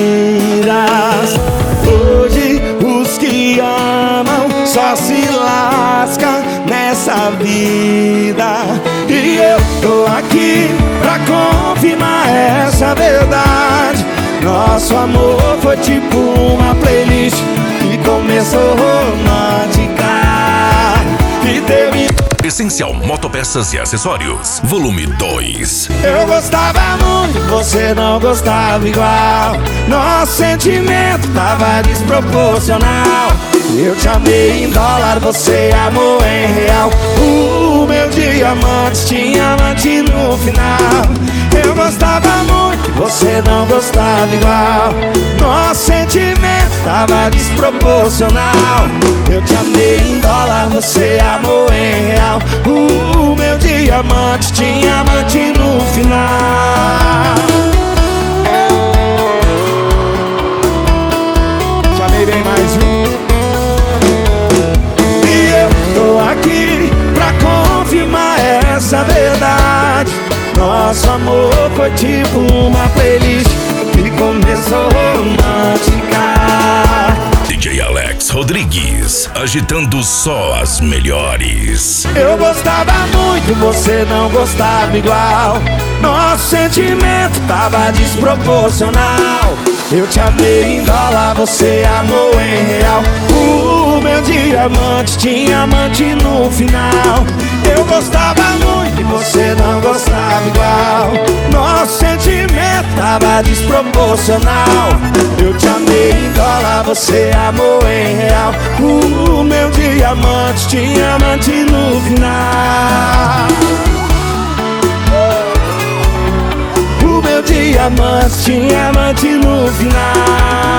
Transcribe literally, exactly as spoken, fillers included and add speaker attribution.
Speaker 1: Hoje os que amam só se lascam nessa vida. E eu tô aqui pra confirmar essa verdade. Nosso amor foi tipo uma playlist que começou romântica e terminou.
Speaker 2: Essencial Motopeças e Acessórios, volume dois.
Speaker 1: Eu gostava muito, você não gostava igual. Nosso sentimento tava desproporcional. Eu te amei em dólar, você amou em real. O meu diamante tinha amante no final. Eu gostava muito, você não gostava igual. Nosso sentimento tava desproporcional. Eu te amei em dólar, você amou em real. O meu diamante tinha amante no final. Te amei bem mais um. E eu tô aqui pra confirmar essa verdade. Nosso amor foi tipo uma playlist que começou romântica.
Speaker 2: D J Alex Rodrigues, agitando só as melhores.
Speaker 1: Eu gostava muito, você não gostava igual. Nosso sentimento tava desproporcional. Eu te amei em dólar, você amou em real. O meu diamante tinha amante no final. Eu gostava muito e você não gostava igual. Nosso sentimento tava desproporcional. Eu te amei em dólar, você amou em real. O meu diamante tinha amante no final. O meu diamante tinha amante no final.